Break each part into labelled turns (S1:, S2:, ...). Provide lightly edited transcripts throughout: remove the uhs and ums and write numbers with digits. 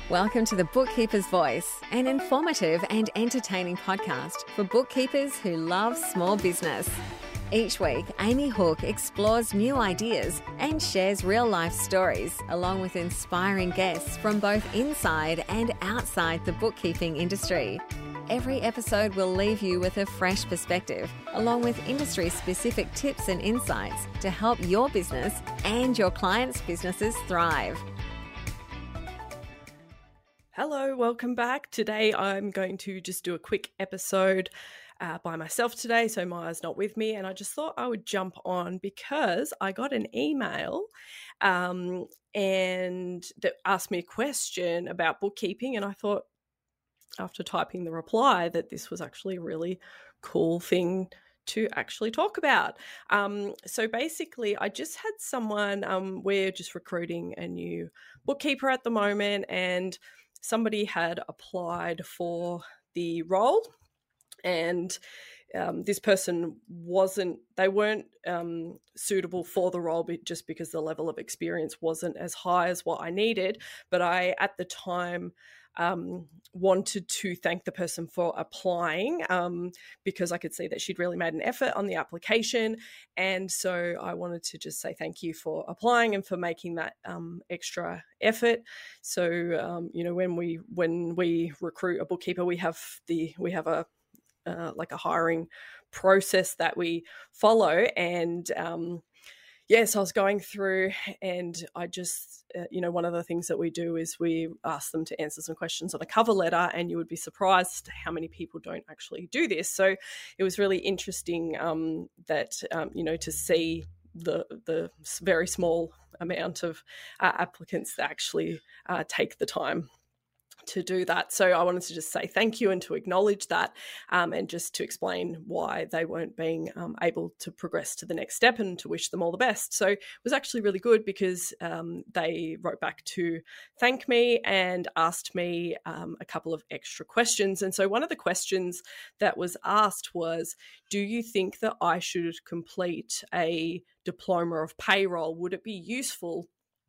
S1: Welcome to The Bookkeeper's Voice, an informative and entertaining podcast for bookkeepers who love small business. Each week, Amy Hook explores new ideas and shares real-life stories, along with inspiring guests from both inside and outside the bookkeeping industry. Every episode will leave you with a fresh perspective, along with industry-specific tips and insights to help your business and your clients' businesses thrive.
S2: Hello, welcome back. Today I'm going to just do a quick episode by myself today, so Maya's not with me, and I just thought I would jump on because I got an email and that asked me a question about bookkeeping, and I thought after typing the reply that this was actually a really cool thing to actually talk about. So basically, I just had someone, we're just recruiting a new bookkeeper at the moment, and somebody had applied for the role, and this person weren't suitable for the role just because the level of experience wasn't as high as what I needed. But I, at the time, wanted to thank the person for applying because I could see that she'd really made an effort on the application. And so I wanted to just say thank you for applying and for making that extra effort. So, when we recruit a bookkeeper, we have a hiring process that we follow. And yes, I was going through, and I just, one of the things that we do is we ask them to answer some questions on a cover letter, and you would be surprised how many people don't actually do this. So it was really interesting to see the very small amount of applicants that actually take the time to do that. So I wanted to just say thank you and to acknowledge that and just to explain why they weren't being able to progress to the next step and to wish them all the best. So it was actually really good because they wrote back to thank me and asked me a couple of extra questions. And so one of the questions that was asked was, do you think that I should complete a diploma of payroll? Would it be useful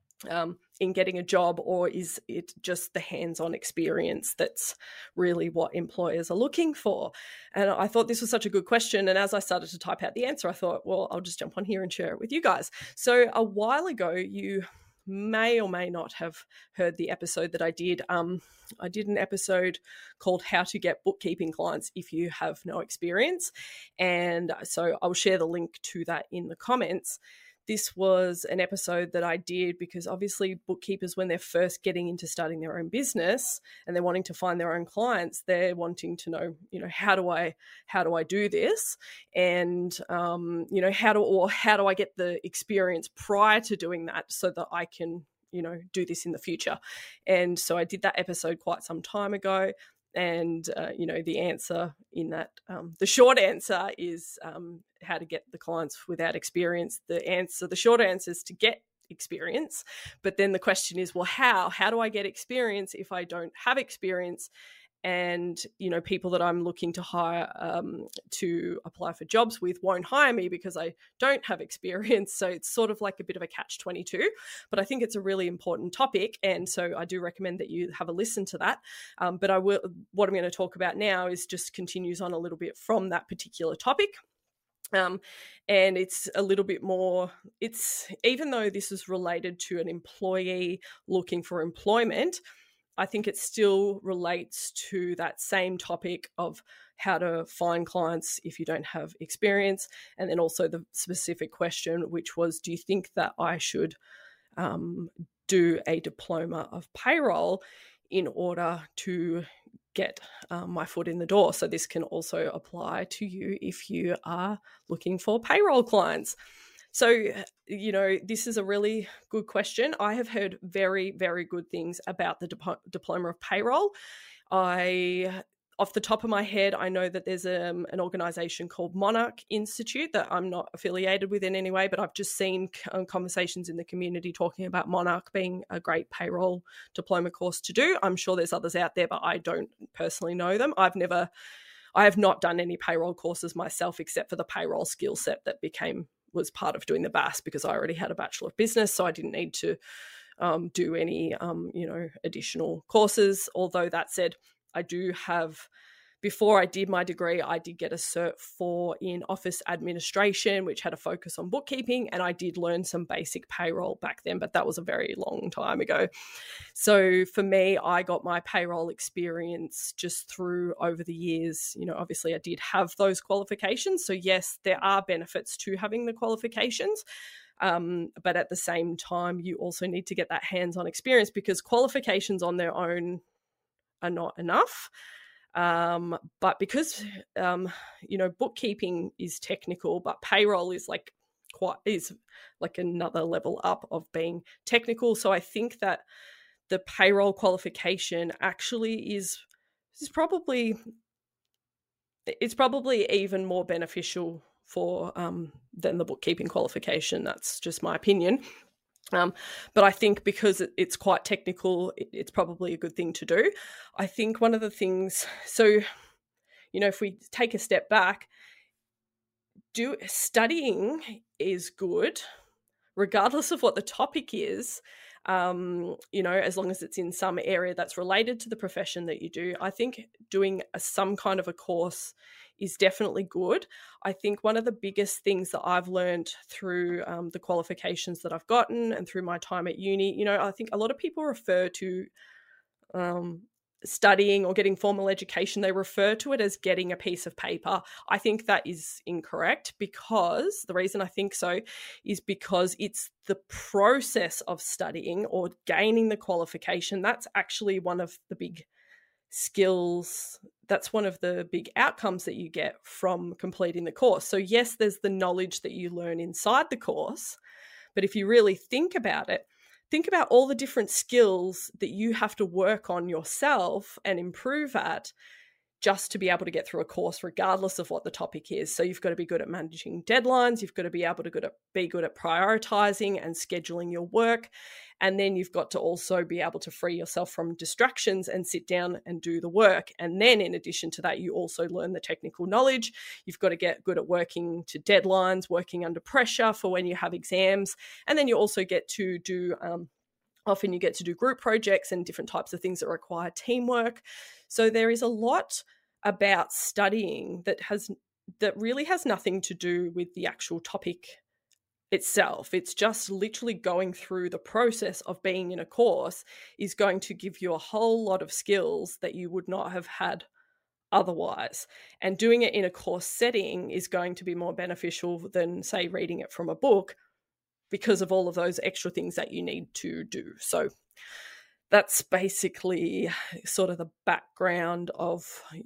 S2: in getting a job, or is it just the hands-on experience that's really what employers are looking for? And I thought this was such a good question. And as I started to type out the answer, I thought, well, I'll just jump on here and share it with you guys. So a while ago, you may or may not have heard the episode that I did. I did an episode called How to Get Bookkeeping Clients If You Have No Experience. And so I'll share the link to that in the comments. This was an episode that I did because obviously bookkeepers, when they're first getting into starting their own business and they're wanting to find their own clients, they're wanting to know, how do I do this? And, how do I get the experience prior to doing that so that I can, do this in the future? And so I did that episode quite some time ago. And, the answer in that, the short answer is how to get the clients without experience. The short answer is to get experience. But then the question is, well, how do I get experience if I don't have experience? And, people that I'm looking to hire to apply for jobs with won't hire me because I don't have experience. So it's sort of like a bit of a catch-22. But I think it's a really important topic. And so I do recommend that you have a listen to that. What I'm going to talk about now is just continues on a little bit from that particular topic. And it's a little bit more, even though this is related to an employee looking for employment, I think it still relates to that same topic of how to find clients if you don't have experience. And then also the specific question, which was, do you think that I should do a diploma of payroll in order to get my foot in the door? So this can also apply to you if you are looking for payroll clients. So, this is a really good question. I have heard very, very good things about the diploma of payroll. Off the top of my head, I know that there's an organisation called Monarch Institute that I'm not affiliated with in any way, but I've just seen conversations in the community talking about Monarch being a great payroll diploma course to do. I'm sure there's others out there, but I don't personally know them. I have not done any payroll courses myself, except for the payroll skill set that was part of doing the BAS, because I already had a Bachelor of Business, so I didn't need to do any, additional courses. Although that said, I do have, before I did my degree, I did get a Cert 4 in office administration, which had a focus on bookkeeping, and I did learn some basic payroll back then, but that was a very long time ago. So for me, I got my payroll experience just through over the years. Obviously I did have those qualifications. So yes, there are benefits to having the qualifications. But at the same time, you also need to get that hands-on experience, because qualifications on their own are not enough. But because, bookkeeping is technical, but payroll is like another level up of being technical. So I think that the payroll qualification actually is probably even more beneficial for than the bookkeeping qualification. That's just my opinion. But I think because it's quite technical, it's probably a good thing to do. I think one of the things, so, if we take a step back, studying is good, regardless of what the topic is, as long as it's in some area that's related to the profession that you do. I think doing some kind of a course is definitely good. I think one of the biggest things that I've learned through the qualifications that I've gotten and through my time at uni, I think a lot of people refer to studying or getting formal education, they refer to it as getting a piece of paper. I think that is incorrect, because the reason I think so is because it's the process of studying or gaining the qualification. That's actually one of the big skills. That's one of the big outcomes that you get from completing the course. So yes, there's the knowledge that you learn inside the course, but if you really think about it, think about all the different skills that you have to work on yourself and improve at just to be able to get through a course, regardless of what the topic is. So you've got to be good at managing deadlines. You've got to be able to be good at prioritizing and scheduling your work. And then you've got to also be able to free yourself from distractions and sit down and do the work. And then in addition to that, you also learn the technical knowledge. You've got to get good at working to deadlines, working under pressure for when you have exams. And then you also get to do, often you get to do group projects and different types of things that require teamwork. So there is a lot about studying that really has nothing to do with the actual topic itself. It's just literally going through the process of being in a course is going to give you a whole lot of skills that you would not have had otherwise. And doing it in a course setting is going to be more beneficial than, say, reading it from a book, because of all of those extra things that you need to do. So that's basically sort of the background of,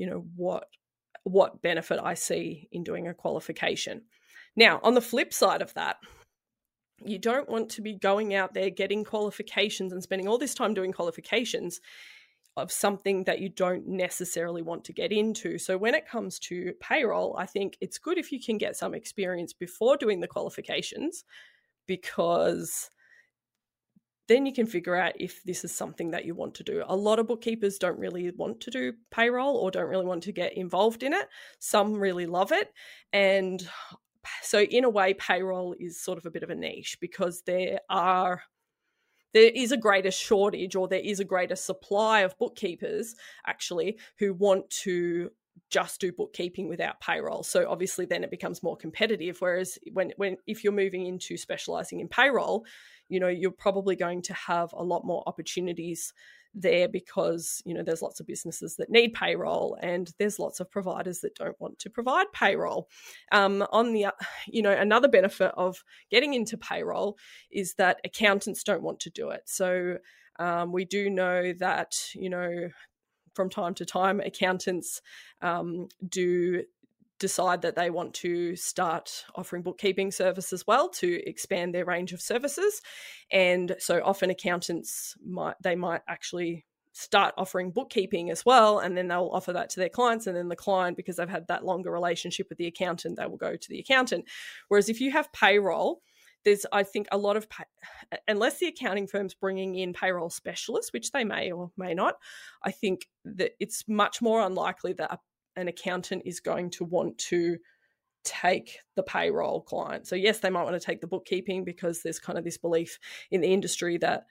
S2: what benefit I see in doing a qualification. Now, on the flip side of that, you don't want to be going out there getting qualifications and spending all this time doing qualifications of something that you don't necessarily want to get into. So when it comes to payroll, I think it's good if you can get some experience before doing the qualifications, because then you can figure out if this is something that you want to do. A lot of bookkeepers don't really want to do payroll or don't really want to get involved in it. Some really love it. And so in a way, payroll is sort of a bit of a niche, because there is a greater shortage, or there is a greater supply of bookkeepers actually who want to just do bookkeeping without payroll. So obviously then it becomes more competitive. Whereas if you're moving into specializing in payroll, you're probably going to have a lot more opportunities there, because, there's lots of businesses that need payroll and there's lots of providers that don't want to provide payroll. Another benefit of getting into payroll is that accountants don't want to do it. So we do know that, from time to time, accountants do decide that they want to start offering bookkeeping service as well, to expand their range of services. And so often accountants might actually start offering bookkeeping as well, and then they'll offer that to their clients, and then the client, because they've had that longer relationship with the accountant, they will go to the accountant. Whereas if you have payroll, there's, I think, a lot of, unless the accounting firm's bringing in payroll specialists, which they may or may not, I think that it's much more unlikely that an accountant is going to want to take the payroll client. So yes, they might want to take the bookkeeping, because there's kind of this belief in the industry that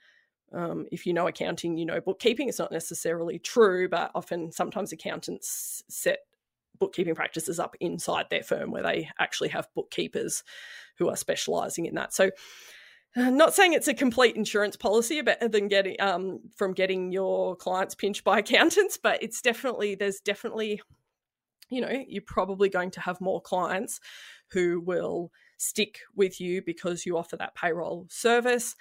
S2: if you know accounting, you know bookkeeping. It's not necessarily true, but sometimes accountants set bookkeeping practices up inside their firm where they actually have bookkeepers who are specialising in that. So not saying it's a complete insurance policy better than getting your clients pinched by accountants, but there's definitely, you know, you're probably going to have more clients who will stick with you because you offer that payroll service.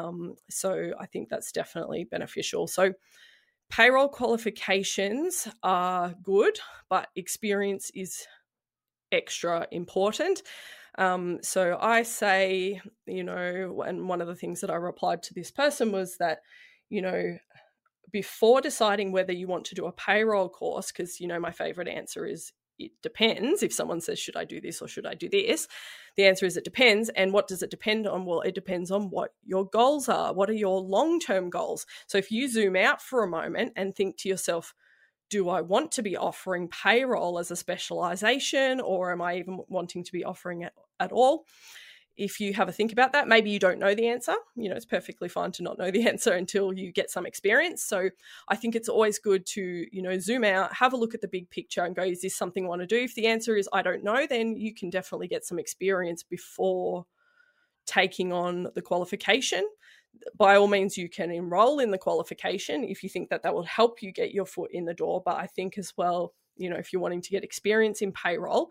S2: So I think that's definitely beneficial. So payroll qualifications are good, but experience is extra important. So I say, you know, and one of the things that I replied to this person was that, you know, before deciding whether you want to do a payroll course, because, you know, my favorite answer is it depends. If someone says, should I do this or should I do this? The answer is it depends. And what does it depend on? Well, it depends on what your goals are. What are your long-term goals? So if you zoom out for a moment and think to yourself, do I want to be offering payroll as a specialization, or am I even wanting to be offering it at all? If you have a think about that, maybe you don't know the answer. You know, it's perfectly fine to not know the answer until you get some experience. So I think it's always good to, you know, zoom out, have a look at the big picture and go, is this something I want to do? If the answer is I don't know, then you can definitely get some experience before taking on the qualification. By all means, you can enroll in the qualification if you think that will help you get your foot in the door. But I think as well, you know, if you're wanting to get experience in payroll,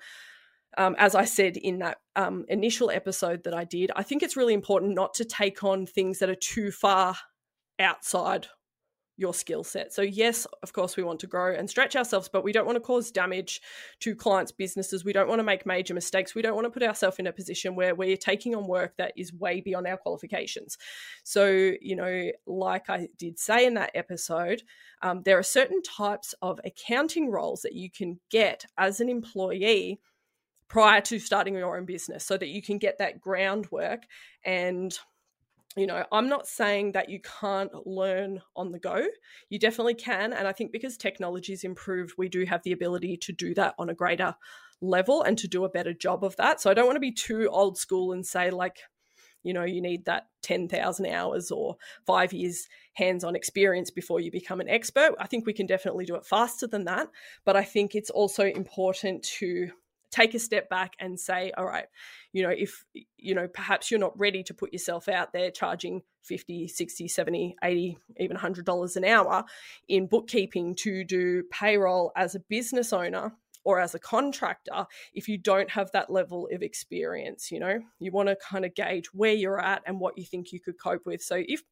S2: as I said in that initial episode that I did, I think it's really important not to take on things that are too far outside your skill set. So yes, of course, we want to grow and stretch ourselves, but we don't want to cause damage to clients' businesses. We don't want to make major mistakes. We don't want to put ourselves in a position where we're taking on work that is way beyond our qualifications. So, you know, like I did say in that episode, there are certain types of accounting roles that you can get as an employee prior to starting your own business so that you can get that groundwork. And, you know, I'm not saying that you can't learn on the go. You definitely can. And I think because technology's improved, we do have the ability to do that on a greater level and to do a better job of that. So I don't want to be too old school and say, like, you know, you need that 10,000 hours or 5 years hands-on experience before you become an expert. I think we can definitely do it faster than that. But I think it's also important to take a step back and say, all right, you know, if, you know, perhaps you're not ready to put yourself out there charging $50, $60, $70, $80, even $100 an hour in bookkeeping to do payroll as a business owner or as a contractor, if you don't have that level of experience, you know, you want to kind of gauge where you're at and what you think you could cope with. So if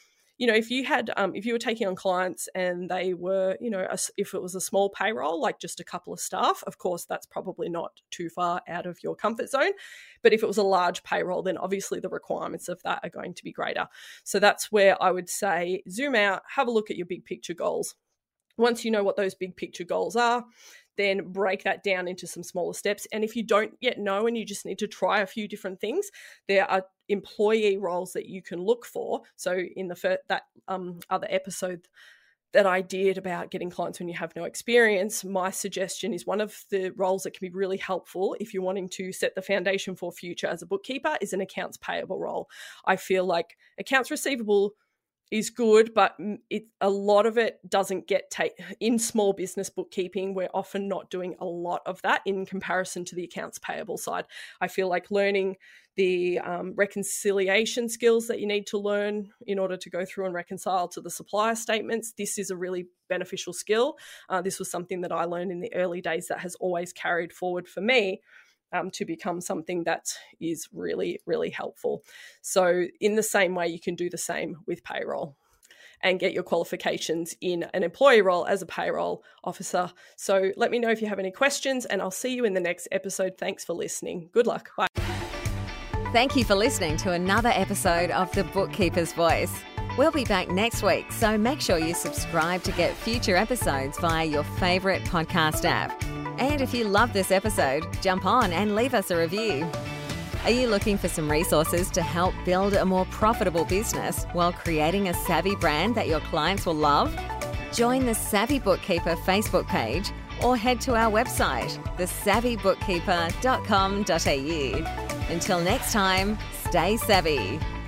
S2: you were taking on clients and they were, you know, if it was a small payroll, like just a couple of staff, of course, that's probably not too far out of your comfort zone. But if it was a large payroll, then obviously the requirements of that are going to be greater. So that's where I would say zoom out, have a look at your big picture goals. Once you know what those big picture goals are, then break that down into some smaller steps. And if you don't yet know and you just need to try a few different things, there are employee roles that you can look for. So in that other episode that I did about getting clients when you have no experience, my suggestion is one of the roles that can be really helpful if you're wanting to set the foundation for future as a bookkeeper is an accounts payable role. I feel like accounts receivable is good, but a lot of it doesn't get in small business bookkeeping. We're often not doing a lot of that in comparison to the accounts payable side. I feel like learning the reconciliation skills that you need to learn in order to go through and reconcile to the supplier statements, this is a really beneficial skill. This was something that I learned in the early days that has always carried forward for me. To become something that is really, really helpful. So in the same way, you can do the same with payroll and get your qualifications in an employee role as a payroll officer. So let me know if you have any questions and I'll see you in the next episode. Thanks for listening. Good luck. Bye.
S1: Thank you for listening to another episode of The Bookkeeper's Voice. We'll be back next week, so make sure you subscribe to get future episodes via your favourite podcast app. And if you love this episode, jump on and leave us a review. Are you looking for some resources to help build a more profitable business while creating a savvy brand that your clients will love? Join the Savvy Bookkeeper Facebook page or head to our website, thesavvybookkeeper.com.au. Until next time, stay savvy.